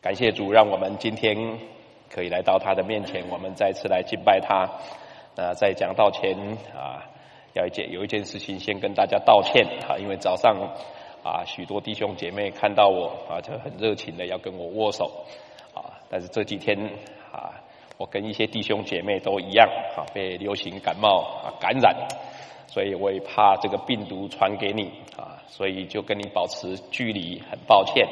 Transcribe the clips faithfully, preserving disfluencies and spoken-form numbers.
感谢主，让我们今天可以来到他的面前，我们再次来敬拜他。那在讲道前啊，要一件有一件事情先跟大家道歉啊，因为早上啊许多弟兄姐妹看到我啊就很热情的要跟我握手啊，但是这几天啊我跟一些弟兄姐妹都一样啊被流行感冒啊感染，所以我也怕这个病毒传给你啊，所以就跟你保持距离，很抱歉。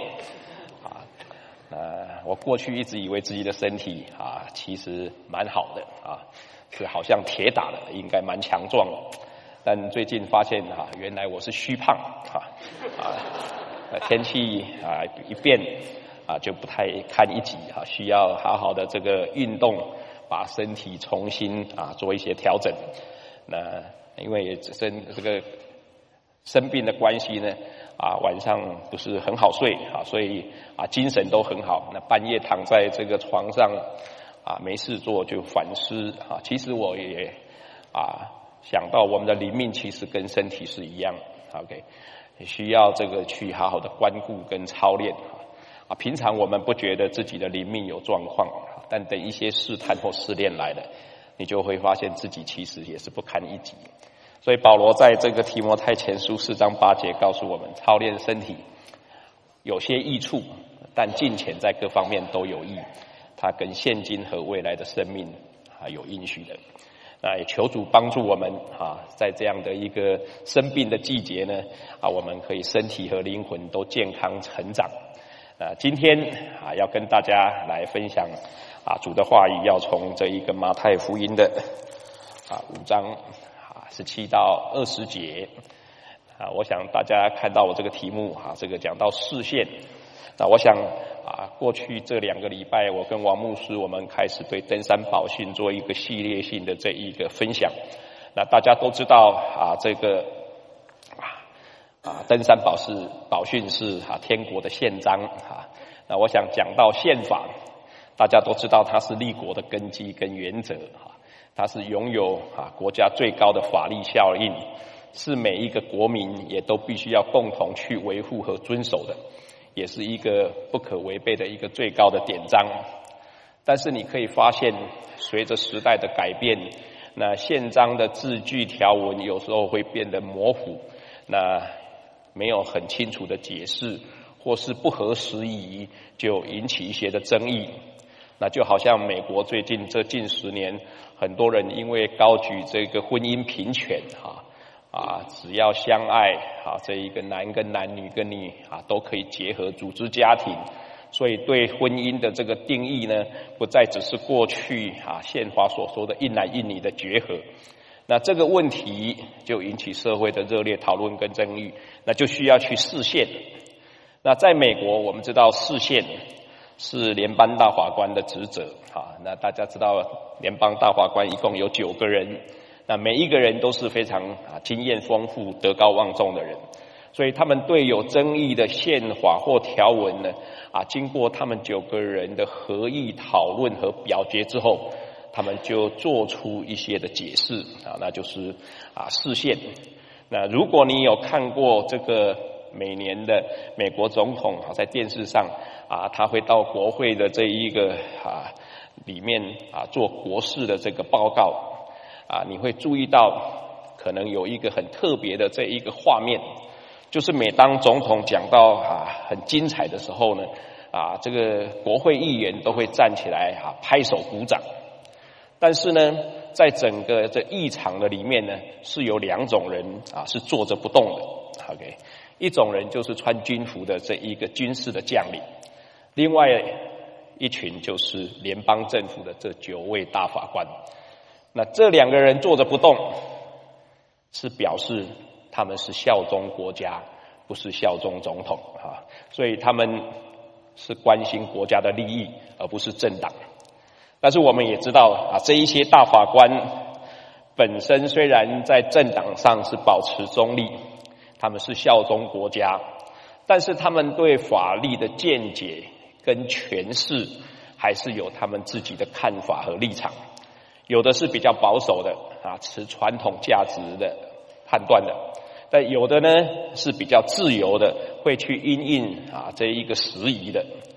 呃，我过去一直以为自己的身体啊，其实蛮好的啊，是好像铁打的，应该蛮强壮的。但最近发现啊，原来我是虚胖啊啊，天气啊一变啊，就不太堪一击啊，需要好好的这个运动，把身体重新啊做一些调整。那因为生这个生病的关系呢。啊，晚上不是很好睡啊，所以啊精神都很好。那半夜躺在这个床上啊没事做就反思啊。其实我也啊想到我们的灵命其实跟身体是一样 ，OK， 需要这个去好好的关顾跟操练啊。平常我们不觉得自己的灵命有状况，但等一些试探或试炼来了，你就会发现自己其实也是不堪一击。所以保罗在这个提摩太前书四章八节告诉我们，操练身体有些益处，但敬虔在各方面都有益，它跟现今和未来的生命啊有应许的。那也求主帮助我们啊，在这样的一个生病的季节呢啊，我们可以身体和灵魂都健康成长。啊，今天啊要跟大家来分享啊主的话语，要从这一个马太福音的啊五章。十七到二十节啊，我想大家看到我这个题目啊，这个讲到视线。那我想啊，过去这两个礼拜，我跟王牧师我们开始对登山宝训做一个系列性的这一个分享。那大家都知道啊，这个啊啊登山宝是宝训是啊天国的宪章啊。那我想讲到宪法，大家都知道它是立国的根基跟原则啊。它是拥有啊国家最高的法律效应，是每一个国民也都必须要共同去维护和遵守的，也是一个不可违背的一个最高的典章。但是你可以发现，随着时代的改变，那宪章的字句条文有时候会变得模糊，那没有很清楚的解释，或是不合时宜，就引起一些的争议。那就好像美国最近这近十年，很多人因为高举这个婚姻平权啊啊，只要相爱啊，这一个男跟男、女跟女啊都可以结合组织家庭，所以对婚姻的这个定义呢，不再只是过去啊宪法所说的一男一女的结合。那这个问题就引起社会的热烈讨论跟争议，那就需要去释宪。那在美国，我们知道释宪是联邦大法官的职责啊，那大家知道联邦大法官一共有九个人，那每一个人都是非常啊经验丰富、德高望重的人，所以他们对有争议的宪法或条文呢啊，经过他们九个人的合议讨论和表决之后，他们就做出一些的解释啊，那就是啊释宪。那如果你有看过这个每年的美国总统啊，在电视上啊，他会到国会的这一个啊里面啊做国事的这个报告啊，你会注意到可能有一个很特别的这一个画面，就是每当总统讲到啊很精彩的时候呢，啊这个国会议员都会站起来啊拍手鼓掌。但是呢，在整个这议场的里面呢，是有两种人啊是坐着不动的 ，OK。一种人就是穿军服的这一个军事的将领，另外一群就是联邦政府的这九位大法官。那这两个人坐着不动，是表示他们是效忠国家，不是效忠总统啊，所以他们是关心国家的利益，而不是政党。但是我们也知道啊，这一些大法官本身虽然在政党上是保持中立，他们是效忠国家，但是他们对法律的见解跟诠释还是有他们自己的看法和立场，有的是比较保守的啊，持传统价值的判断的，但有的呢是比较自由的，会去因应啊这一个时宜的。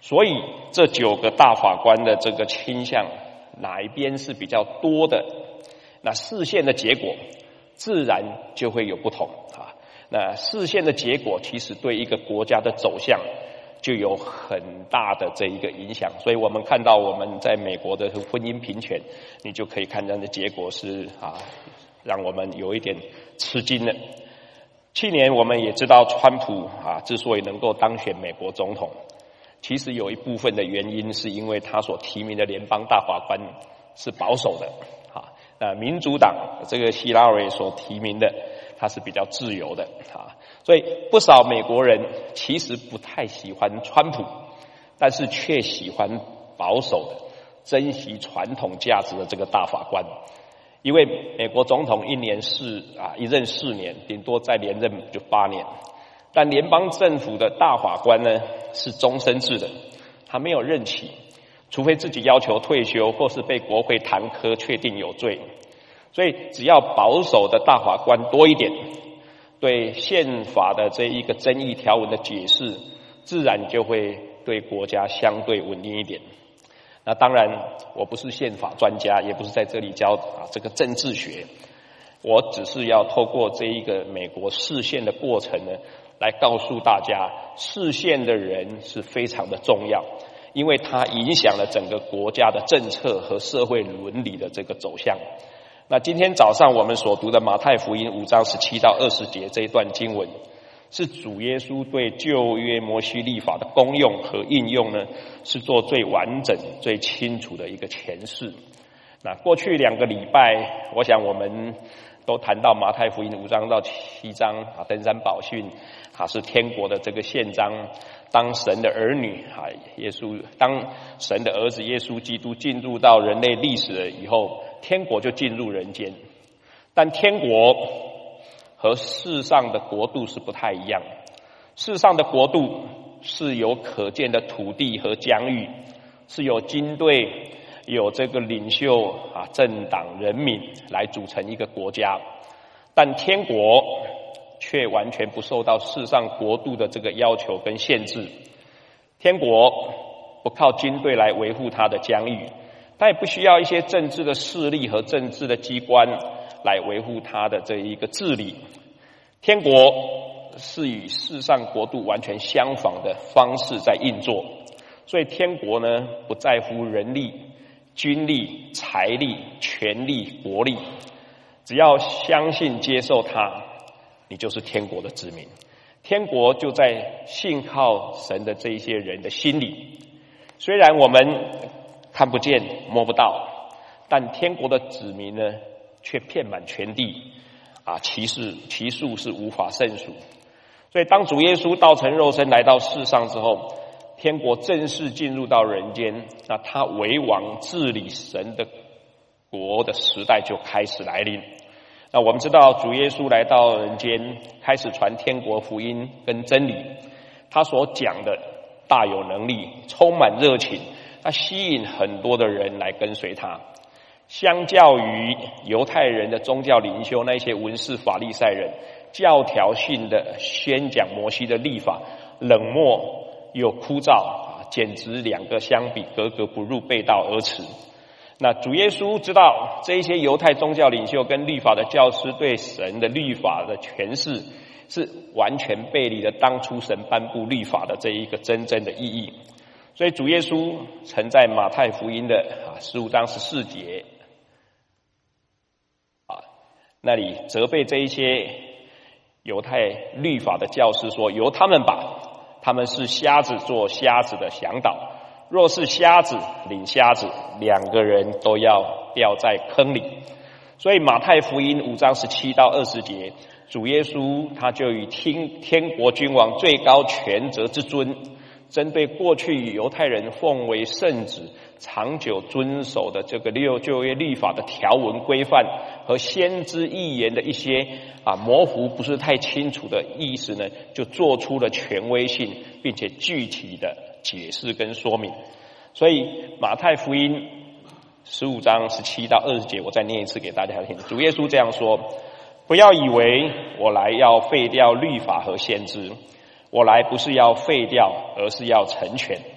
所以这九个大法官的这个倾向，哪一边是比较多的，那释宪的结果自然就会有不同啊。那释宪的结果其实对一个国家的走向就有很大的这一个影响，所以我们看到我们在美国的婚姻平权，你就可以看到的结果是啊，让我们有一点吃惊了。去年我们也知道，川普啊之所以能够当选美国总统，其实有一部分的原因是因为他所提名的联邦大法官是保守的啊，那民主党这个希拉蕊所提名的，他是比较自由的啊，所以不少美国人其实不太喜欢川普，但是却喜欢保守的、珍惜传统价值的这个大法官。因为美国总统一年四啊一任四年，顶多再连任就八年，但联邦政府的大法官呢是终身制的，他没有任期，除非自己要求退休或是被国会弹劾确定有罪。所以只要保守的大法官多一点，对宪法的这一个争议条文的解释，自然就会对国家相对稳定一点。那当然我不是宪法专家，也不是在这里教啊这个政治学，我只是要透过这一个美国释宪的过程呢，来告诉大家释宪的人是非常的重要，因为它影响了整个国家的政策和社会伦理的这个走向。那今天早上我们所读的马太福音五章十七到二十节这一段经文，是主耶稣对旧约摩西律法的功用和应用呢，是做最完整最清楚的一个诠释。那过去两个礼拜，我想我们都谈到马太福音五章到七章啊，登山宝训啊，是天国的这个宪章。当神的儿女啊，耶稣当神的儿子耶稣基督进入到人类历史了以后，天国就进入人间。但天国和世上的国度是不太一样，世上的国度是有可见的土地和疆域，是有军队、有这个领袖啊、政党、人民来组成一个国家。但天国却完全不受到世上国度的这个要求跟限制。天国不靠军队来维护它的疆域，它也不需要一些政治的势力和政治的机关来维护它的这一个治理。天国是与世上国度完全相仿的方式在运作，所以天国呢不在乎人力、军力、财力、权力、国力，只要相信接受它，你就是天国的子民。天国就在信靠神的这一些人的心里，虽然我们看不见摸不到，但天国的子民呢却遍满全地啊，其数其数是无法胜数。所以当主耶稣道成肉身来到世上之后，天国正式进入到人间，那他为王治理神的国的时代就开始来临。那我们知道主耶稣来到人间，开始传天国福音跟真理，他所讲的大有能力，充满热情，他吸引很多的人来跟随他。相较于犹太人的宗教领袖那些文士法利赛人教条性的宣讲摩西的律法，冷漠又枯燥，简直两个相比格格不入，背道而驰。那主耶稣知道这一些犹太宗教领袖跟律法的教师对神的律法的诠释是完全背离了当初神颁布律法的这一个真正的意义，所以主耶稣曾在马太福音的啊十五章十四节啊那里责备这一些犹太律法的教师说，由他们吧，他们是瞎子做瞎子的向导，若是瞎子领瞎子，两个人都要掉在坑里。所以马太福音五章十七到二十节，主耶稣他就以天天国君王最高权责之尊，针对过去犹太人奉为圣旨、长久遵守的这个六旧约律法的条文规范和先知预言的一些啊模糊不是太清楚的意思呢，就做出了权威性并且具体的解释跟说明。所以马太福音十五章十七到二十节，我再念一次给大家听。主耶稣这样说，不要以为我来要废掉律法和先知，我来不是要废掉，而是要成全。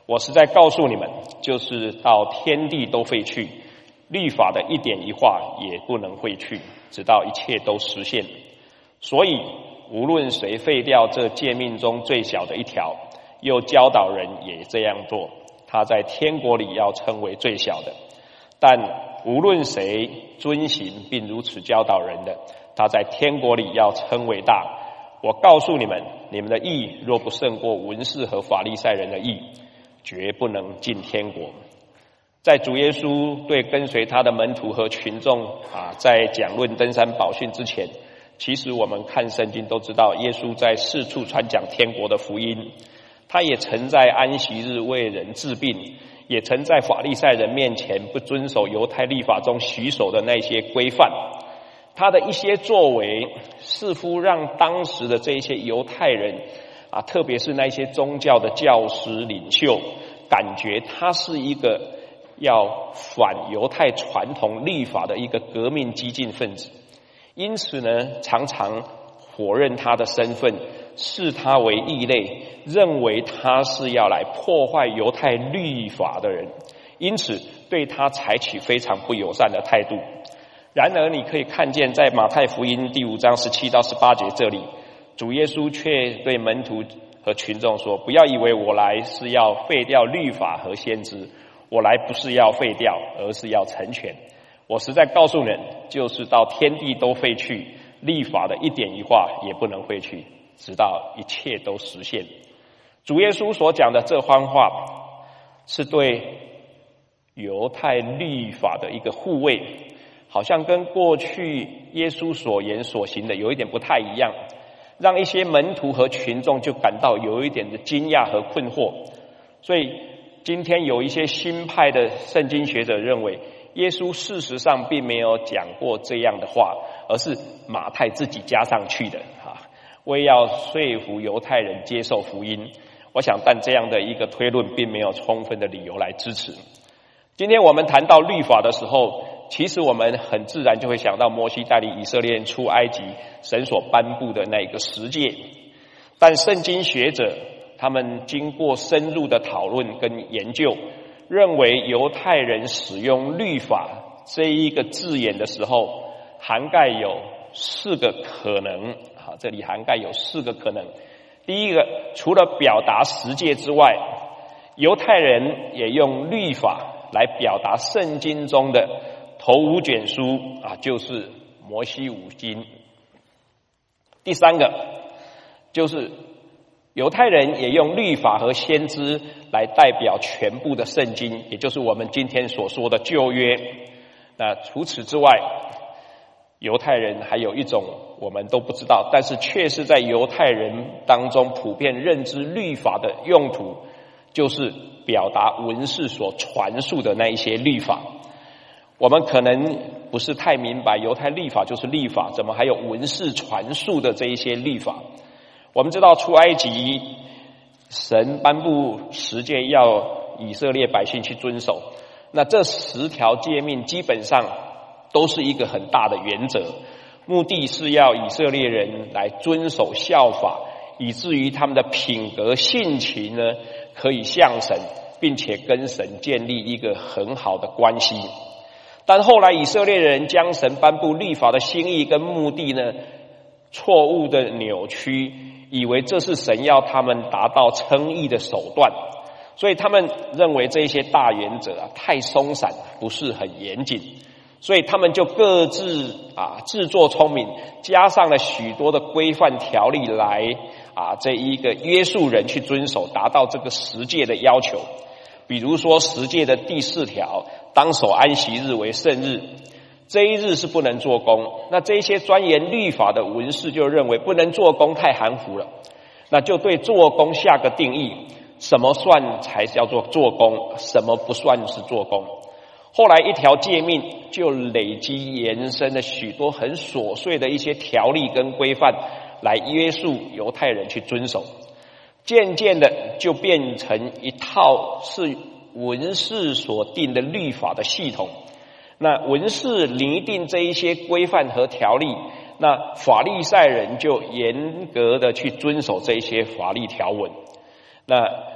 我实在告诉你们，就是到天地都废去，律法的一点一画也不能废去，直到一切都实现。所以无论谁废掉这诫命中最小的一条，又教导人也这样做，他在天国里要称为最小的；但无论谁遵行并如此教导人的，他在天国里要称为大。我告诉你们，你们的义若不胜过文士和法利赛人的义，绝不能进天国。在主耶稣对跟随他的门徒和群众啊，在讲论登山宝训之前，其实我们看圣经都知道，耶稣在四处传讲天国的福音。他也曾在安息日为人治病，也曾在法利赛人面前不遵守犹太律法中许守的那些规范。他的一些作为似乎让当时的这一些犹太人啊，特别是那些宗教的教师领袖，感觉他是一个要反犹太传统律法的一个革命激进分子，因此呢，常常否认他的身份，视他为异类，认为他是要来破坏犹太律法的人，因此对他采取非常不友善的态度。然而你可以看见，在马太福音第五章十七到十八节这里，主耶稣却对门徒和群众说，不要以为我来是要废掉律法和先知，我来不是要废掉，而是要成全。我实在告诉人，就是到天地都废去，律法的一点一画也不能废去，直到一切都实现。主耶稣所讲的这番话，是对犹太律法的一个护卫，好像跟过去耶稣所言所行的有一点不太一样，让一些门徒和群众就感到有一点的惊讶和困惑。所以今天有一些新派的圣经学者认为，耶稣事实上并没有讲过这样的话，而是马太自己加上去的啊，为要说服犹太人接受福音。我想但这样的一个推论并没有充分的理由来支持。今天我们谈到律法的时候，其实我们很自然就会想到摩西带领以色列人出埃及，神所颁布的那一个十诫。但圣经学者他们经过深入的讨论跟研究，认为犹太人使用律法这一个字眼的时候，涵盖有四个可能。好，这里涵盖有四个可能。第一个，除了表达十诫之外，犹太人也用律法来表达圣经中的头五卷书啊，就是摩西五经。第三个，就是犹太人也用律法和先知来代表全部的圣经，也就是我们今天所说的旧约。那除此之外，犹太人还有一种我们都不知道，但是确实在犹太人当中普遍认知律法的用途，就是表达文士所传述的那一些律法。我们可能不是太明白，犹太律法就是律法，怎么还有文士传述的这一些律法？我们知道出埃及，神颁布十诫要以色列百姓去遵守，那这十条诫命基本上都是一个很大的原则，目的是要以色列人来遵守效法，以至于他们的品格性情呢可以向神，并且跟神建立一个很好的关系。但后来以色列人将神颁布律法的心意跟目的呢错误的扭曲，以为这是神要他们达到称义的手段，所以他们认为这些大原则啊太松散，不是很严谨，所以他们就各自啊自作聪明，加上了许多的规范条例来啊这一个约束人去遵守，达到这个十诫的要求。比如说十诫的第四条，当守安息日为圣日，这一日是不能做工。那这些钻研律法的文士就认为不能做工太含糊了，那就对做工下个定义，什么算才叫做做工，什么不算是做工。后来一条诫命就累积延伸了许多很琐碎的一些条例跟规范来约束犹太人去遵守，渐渐的就变成一套是文士所定的律法的系统。那文士拟定这一些规范和条例，那法利赛人就严格的去遵守这一些法律条文。那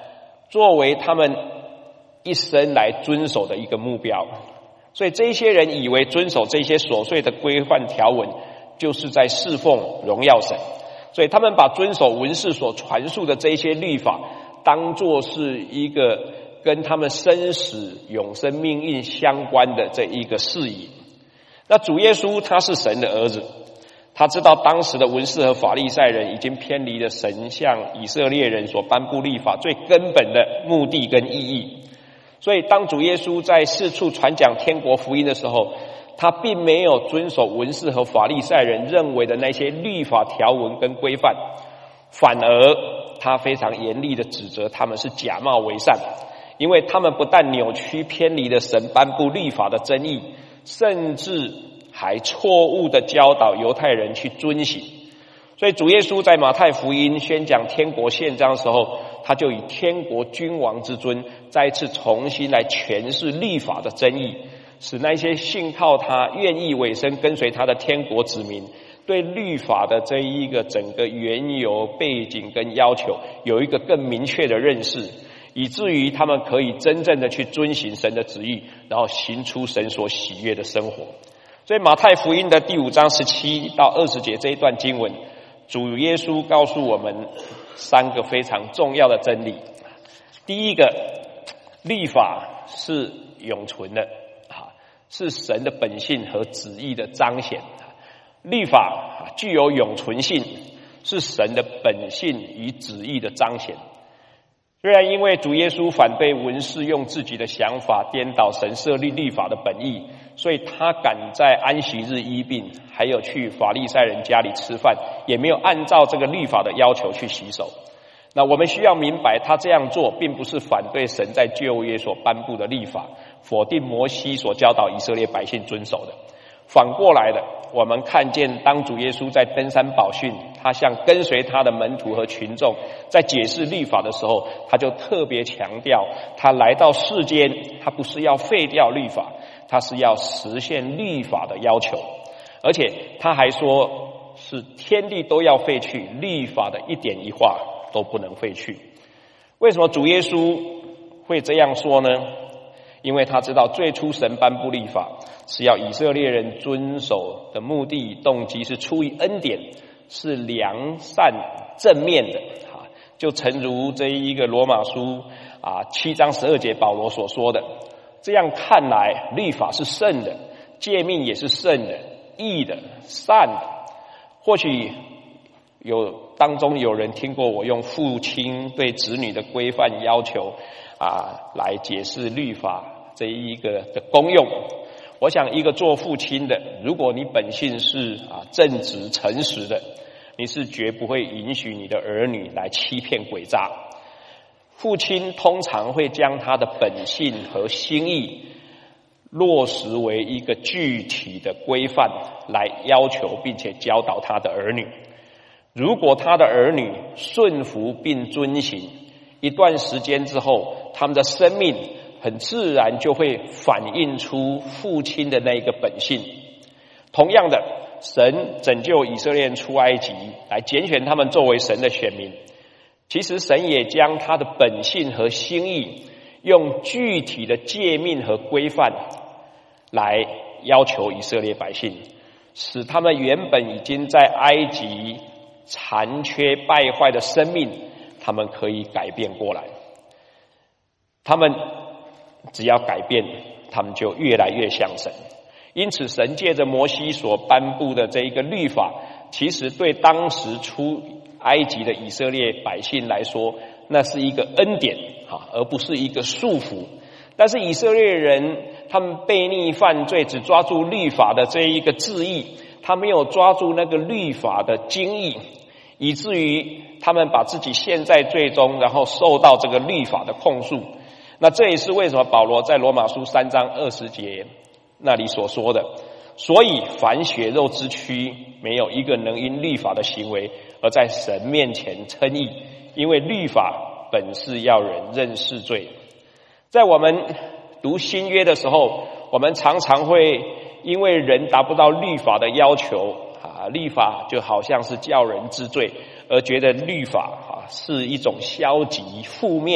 作为他们一生来遵守的一个目标。所以这些人以为遵守这些琐碎的规范条文就是在侍奉荣耀神，所以他们把遵守文士所传述的这些律法当作是一个跟他们生死永生命运相关的这一个事宜。那主耶稣他是神的儿子，他知道当时的文士和法利赛人已经偏离了神向以色列人所颁布律法最根本的目的跟意义。所以当主耶稣在四处传讲天国福音的时候，他并没有遵守文士和法利赛人认为的那些律法条文跟规范，反而他非常严厉的指责他们是假冒为善，因为他们不但扭曲偏离了神颁布律法的真意，甚至还错误的教导犹太人去遵行。所以主耶稣在马太福音宣讲天国宪章的时候，他就以天国君王之尊再一次重新来诠释律法的真意，使那些信靠他愿意委身跟随他的天国子民对律法的这一个整个缘由背景跟要求有一个更明确的认识，以至于他们可以真正的去遵行神的旨意，然后行出神所喜悦的生活。所以马太福音的第五章十七到二十节这一段经文，主耶稣告诉我们三个非常重要的真理。第一个，律法是永存的，是神的本性和旨意的彰显。律法具有永存性，是神的本性与旨意的彰显。虽然因为主耶稣反对文士用自己的想法颠倒神设立律法的本意，所以他敢在安息日医病，还有去法利赛人家里吃饭，也没有按照这个律法的要求去洗手。那我们需要明白，他这样做并不是反对神在旧约所颁布的律法，否定摩西所教导以色列百姓遵守的。反过来的，我们看见当主耶稣在登山宝训，他向跟随他的门徒和群众在解释律法的时候，他就特别强调，他来到世间，他不是要废掉律法，他是要实现律法的要求。而且他还说，是天地都要废去，律法的一点一画都不能废去。为什么主耶稣会这样说呢？因为他知道最初神颁布律法是要以色列人遵守的目的动机是出于恩典，是良善正面的。就诚如这一个罗马书啊七章十二节保罗所说的，这样看来律法是圣的，诫命也是圣的，义的，善的。或许有当中有人听过我用父亲对子女的规范要求啊来解释律法这一个的功用。我想一个做父亲的，如果你本性是啊正直诚实的，你是绝不会允许你的儿女来欺骗诡诈。父亲通常会将他的本性和心意落实为一个具体的规范来要求并且教导他的儿女。如果他的儿女顺服并遵行，一段时间之后，他们的生命很自然就会反映出父亲的那个本性。同样的，神拯救以色列人出埃及，来拣选他们作为神的选民，其实神也将他的本性和心意用具体的诫命和规范来要求以色列百姓，使他们原本已经在埃及残缺败坏的生命，他们可以改变过来。他们只要改变，他们就越来越像神。因此神借着摩西所颁布的这一个律法，其实对当时出埃及的以色列百姓来说，那是一个恩典，而不是一个束缚。但是以色列人他们悖逆犯罪，只抓住律法的这一个字义，他没有抓住那个律法的精义，以至于他们把自己陷在罪中，然后受到这个律法的控诉。那这也是为什么保罗在罗马书三章二十节那里所说的，所以凡血肉之躯没有一个能因律法的行为而在神面前称义，因为律法本是要人认识罪。在我们读新约的时候，我们常常会因为人达不到律法的要求啊，律法就好像是叫人知罪，而觉得律法啊是一种消极负面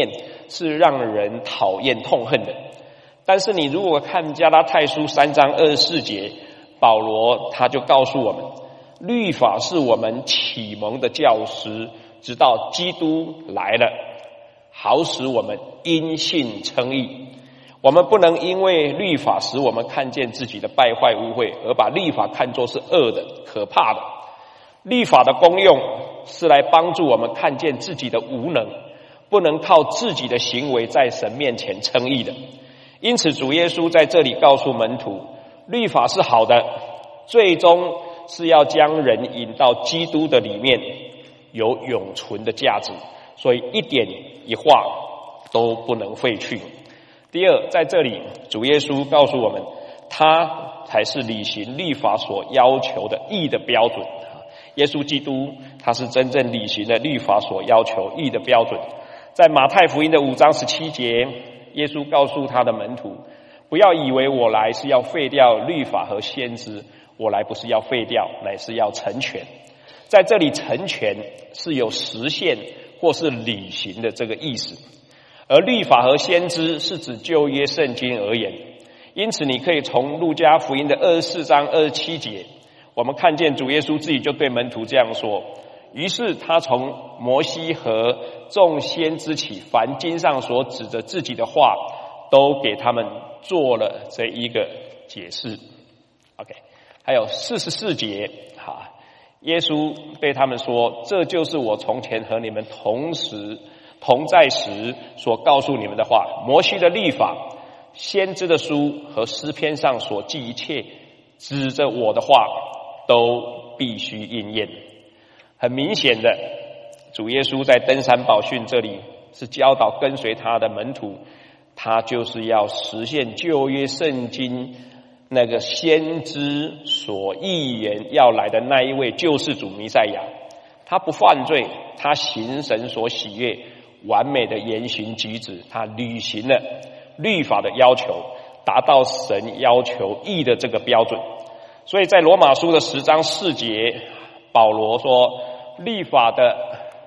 是让人讨厌痛恨的。但是你如果看加拉太书三章二十四节，保罗他就告诉我们，律法是我们启蒙的教师，直到基督来了，好使我们因信称义。我们不能因为律法使我们看见自己的败坏污秽，而把律法看作是恶的、可怕的。律法的功用是来帮助我们看见自己的无能，不能靠自己的行为在神面前称义的。因此主耶稣在这里告诉门徒，律法是好的，最终是要将人引到基督的里面，有永存的价值，所以一点一画都不能废去。第二，在这里主耶稣告诉我们，他才是履行律法所要求的义的标准。耶稣基督他是真正履行了律法所要求义的标准。在马太福音的五章十七节，耶稣告诉他的门徒，不要以为我来是要废掉律法和先知，我来不是要废掉，乃是要成全。在这里成全是有实现或是履行的这个意思，而律法和先知是指旧约圣经而言。因此你可以从路加福音的二十四章二十七节，我们看见主耶稣自己就对门徒这样说，于是他从摩西和众先知起，凡经上所指着自己的话，都给他们做了这一个解释。 OK， 还有四十四节，哈，耶稣对他们说，这就是我从前和你们同时同在时所告诉你们的话，摩西的律法、先知的书和诗篇上所记一切指着我的话，都必须应验。很明显的，主耶稣在登山宝训这里是教导跟随他的门徒，他就是要实现旧约圣经那个先知所预言要来的那一位救世主弥赛亚。他不犯罪，他行神所喜悦，完美的言行举止，他履行了律法的要求，达到神要求义的这个标准。所以在罗马书的十章四节，保罗说，律法的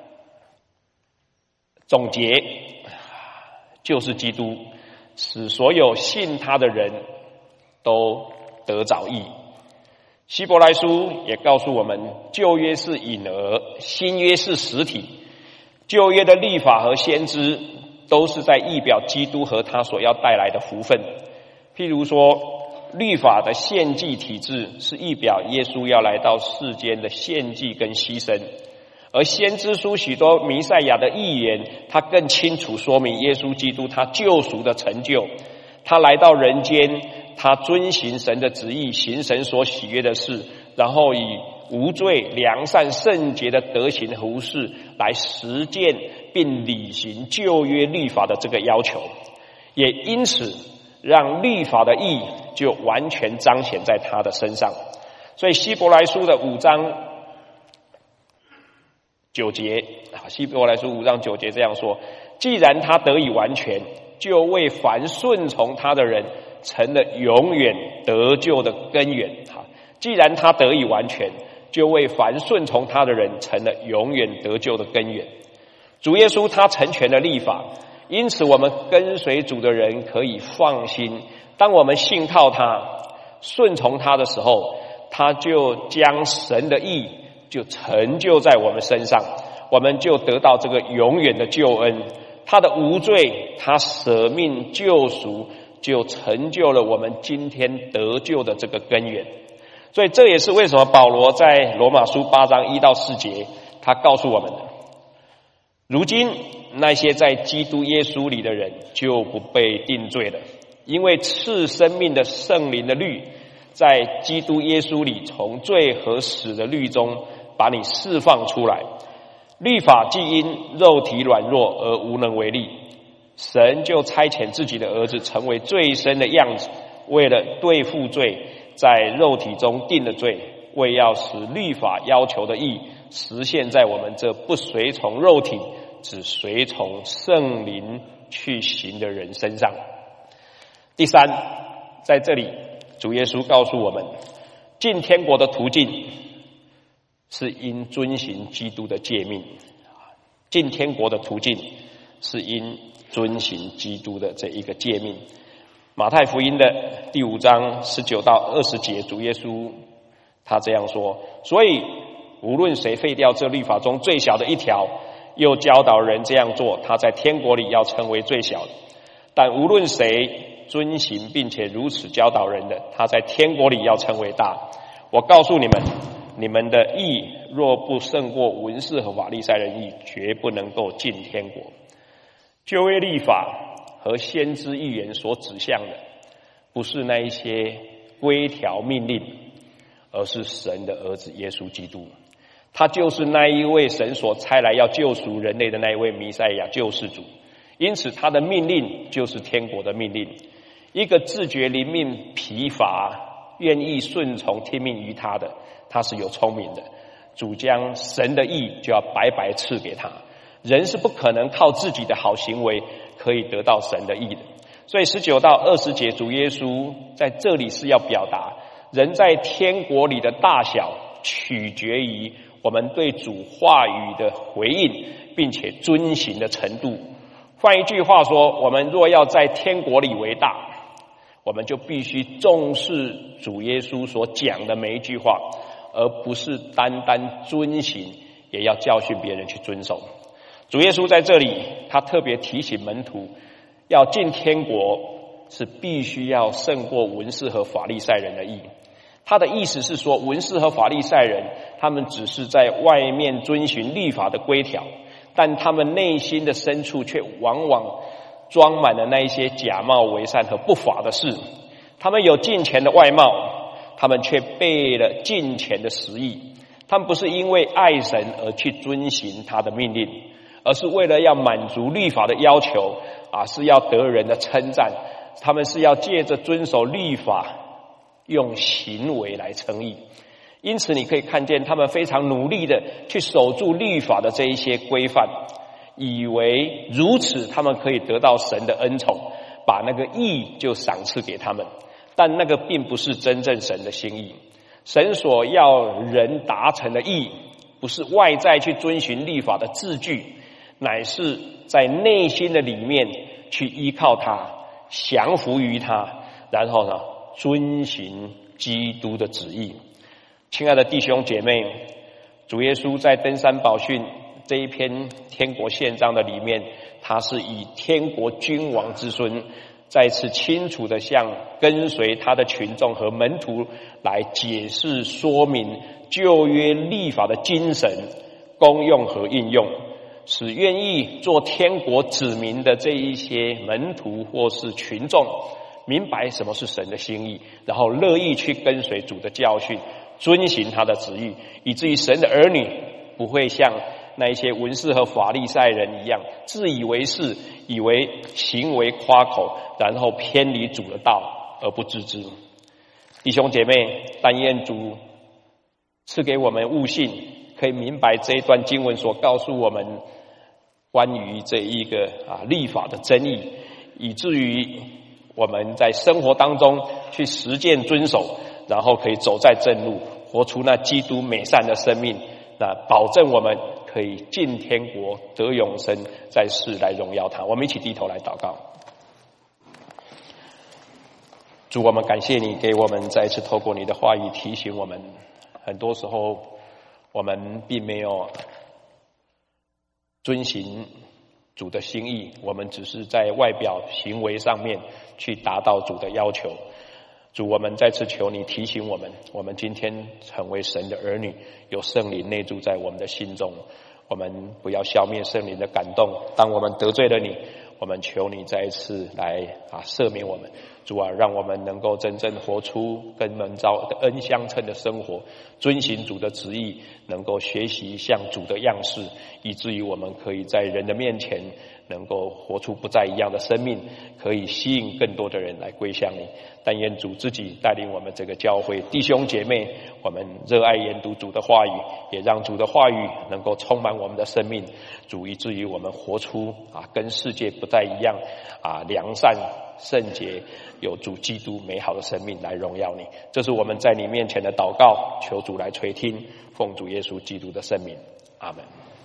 总结就是基督，使所有信他的人都得着义。希伯来书也告诉我们，旧约是影儿，新约是实体。旧约的律法和先知都是在预表基督和他所要带来的福分。譬如说，律法的献祭体制是预表耶稣要来到世间的献祭跟牺牲，而先知书许多弥赛亚的预言，他更清楚说明耶稣基督他救赎的成就。他来到人间，他遵行神的旨意，行神所喜悦的事，然后以无罪、良善、圣洁的德行服事来实践并履行旧约律法的这个要求，也因此让律法的义就完全彰显在他的身上。所以希伯来书的五章九节，希伯来书五章九节这样说，既然他得以完全，就为凡顺从他的人成了永远得救的根源。既然他得以完全，就为凡顺从他的人成了永远得救的根源。主耶稣他成全了律法，因此我们跟随主的人可以放心，当我们信靠他、顺从他的时候，他就将神的义就成就在我们身上，我们就得到这个永远的救恩。他的无罪，他舍命救赎，就成就了我们今天得救的这个根源。所以这也是为什么保罗在罗马书八章一到四节他告诉我们的，如今那些在基督耶稣里的人就不被定罪了，因为赐生命的圣灵的律在基督耶稣里从罪和死的律中把你释放出来。律法既因肉体软弱而无能为力，神就差遣自己的儿子成为罪身的样子，为了对付罪，在肉体中定了罪，为要使律法要求的义实现在我们这不随从肉体只随从圣灵去行的人身上。第三，在这里主耶稣告诉我们，进天国的途径是因遵行基督的诫命，进天国的途径是因遵行基督的这一个诫命。马太福音的第五章十九到二十节，主耶稣他这样说：所以无论谁废掉这律法中最小的一条，又教导人这样做，他在天国里要成为最小的；但无论谁遵行并且如此教导人的，他在天国里要成为大。我告诉你们，你们的义若不胜过文士和法利赛人义，绝不能够进天国。旧约律法和先知预言所指向的，不是那一些规条命令，而是神的儿子耶稣基督。他就是那一位神所差来要救赎人类的那一位弥赛亚救世主，因此他的命令就是天国的命令。一个自觉灵命疲乏，愿意顺从听命于他的，他是有聪明的。主将神的义就要白白赐给他。人是不可能靠自己的好行为可以得到神的义的。所以十九到二十节，主耶稣在这里是要表达，人在天国里的大小取决于我们对主话语的回应并且遵行的程度。换一句话说，我们若要在天国里为大，我们就必须重视主耶稣所讲的每一句话，而不是单单遵行，也要教训别人去遵守。主耶稣在这里他特别提醒门徒，要进天国是必须要胜过文士和法利赛人的义。他的意思是说，文士和法利赛人他们只是在外面遵循律法的规条，但他们内心的深处却往往装满了那一些假冒为善和不法的事。他们有敬虔的外貌，他们却背了敬虔的实意。他们不是因为爱神而去遵行他的命令，而是为了要满足律法的要求啊，是要得人的称赞。他们是要借着遵守律法用行为来称义。因此你可以看见他们非常努力的去守住律法的这一些规范，以为如此他们可以得到神的恩宠，把那个义就赏赐给他们。但那个并不是真正神的心意。神所要人达成的义，不是外在去遵循律法的字句，乃是在内心的里面去依靠他，降服于他，然后呢遵行基督的旨意。亲爱的弟兄姐妹，主耶稣在登山宝训这一篇天国宪章的里面，他是以天国君王之孙再次清楚的向跟随他的群众和门徒来解释说明旧约律法的精神、功用和应用，使愿意做天国子民的这一些门徒或是群众明白什么是神的心意，然后乐意去跟随主的教训，遵行他的旨意，以至于神的儿女不会像那一些文士和法利赛人一样自以为是，以为行为夸口，然后偏离主的道而不自知。弟兄姐妹，但愿主赐给我们悟性，可以明白这一段经文所告诉我们关于这一个啊律法的真义，以至于我们在生活当中去实践遵守，然后可以走在正路，活出那基督美善的生命，那保证我们可以进天国得永生，在世来荣耀他。我们一起低头来祷告。主，我们感谢你给我们再一次透过你的话语提醒我们，很多时候我们并没有遵行主的心意，我们只是在外表行为上面去达到主的要求。主，我们再次求你提醒我们，我们今天成为神的儿女，有圣灵内住在我们的心中，我们不要消灭圣灵的感动。当我们得罪了你，我们求你再一次来啊赦免我们。主啊，让我们能够真正活出跟门召的恩相称的生活，遵行主的旨意，能够学习像主的样式，以至于我们可以在人的面前能够活出不再一样的生命，可以吸引更多的人来归向你。但愿主自己带领我们这个教会弟兄姐妹，我们热爱研读主的话语，也让主的话语能够充满我们的生命。主，以至于我们活出啊跟世界不再一样啊良善圣洁，有主基督美好的生命来荣耀你。这是我们在你面前的祷告，求主来垂听，奉主耶稣基督的圣名，阿们。